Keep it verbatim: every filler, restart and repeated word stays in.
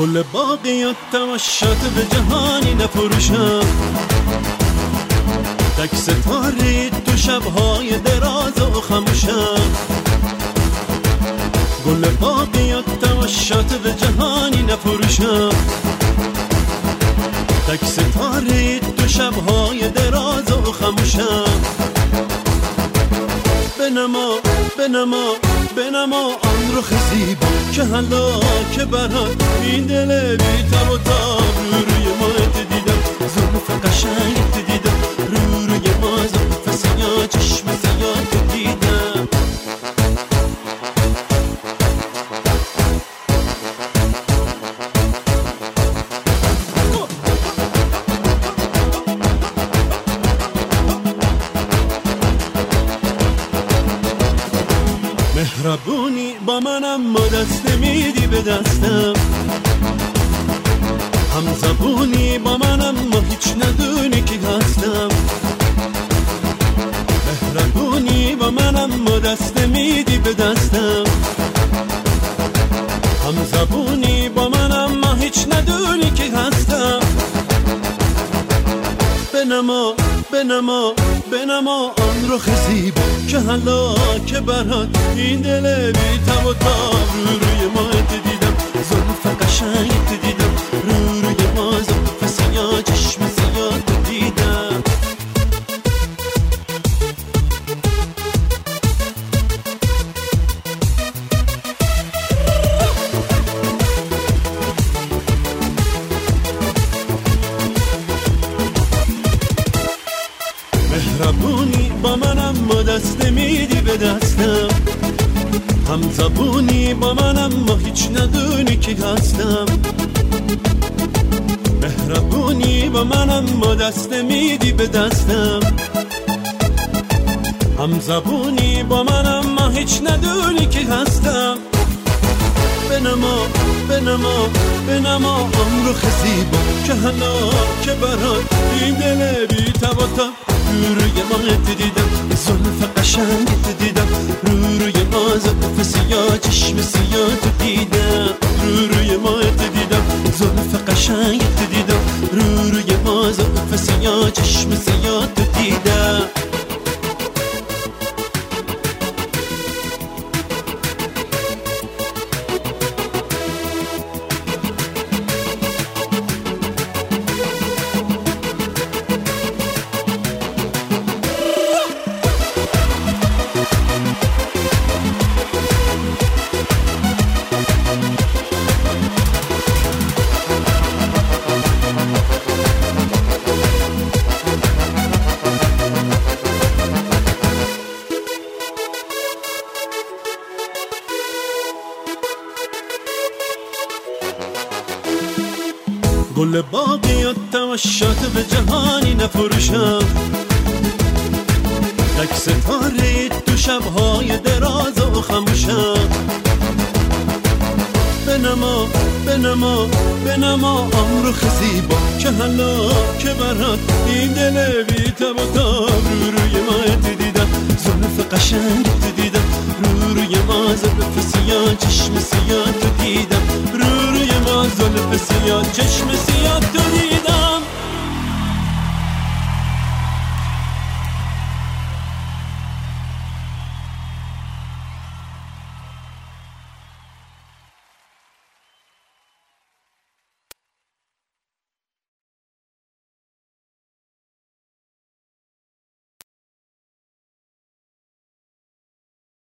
گل باقیات تماشات به جهانی نفروشم، تک ستاره تو شبهای دراز و خموشم. گل باقیات تماشات به جهانی نفروشم، تک ستاره تو شبهای دراز و خموشم. بنما بنما بنما آن رخ زیبا که حالا که برات این دل بی تب و تاب رو روی ماهت دیدم، زلف قشنگت دیدم، رو روی ما زلف سیاه چشم سیاهت دیدم. مهربونی با منم ما دست نمیدی به دستم، هم زبونی با منم ما هیچ ندونی که هستم. مهربونی با منم ما دست نمیدی به دستم، هم زبونی با منم ما هیچ ندونی که هستم. بنما بنما بنما آن رخ زیبا که حالا که برات این دل بی تب و تاب رو روی ماهت دیدم، زلف قشنگت دیدم، رو روی ما زلف سیاه چشم سیاهت دیدم. مهربونی با منم ما دست نمیدی به دستم، هم زبونی با منم ما هیچ ندونی که هستم. مهربونی با منم ما دست نمیدی به دستم، هم زبونی با منم ما هیچ ندونی که هستم. بنما بنما بنما آن رخ زیبا که حالا که برات این دل بی تب و تاب رو روی ماهت دیدم، زلف قشنگت دیدم، رو روی ما زلف سیاه چشم سیاهت دیدم، رو روی ماهت دیدم، زلف قشنگت دیدم، رو روی ما زلف سیاه چشم سیاهت دیدم. گل باقیات تماشات به جهانی نفروشم، تک ستاره تو شبهای دراز و خموشم. بنما بنما بنما آن رخ زیبا که حالا که برات این دل بی تب و تاب رو روی ماهت دیدم، زلف قشنگت دیدم، رو روی ما زلف سیاه چشم سیاهت دیدم، رو روی ما زلف سیاه چشم سیاهت دیدم.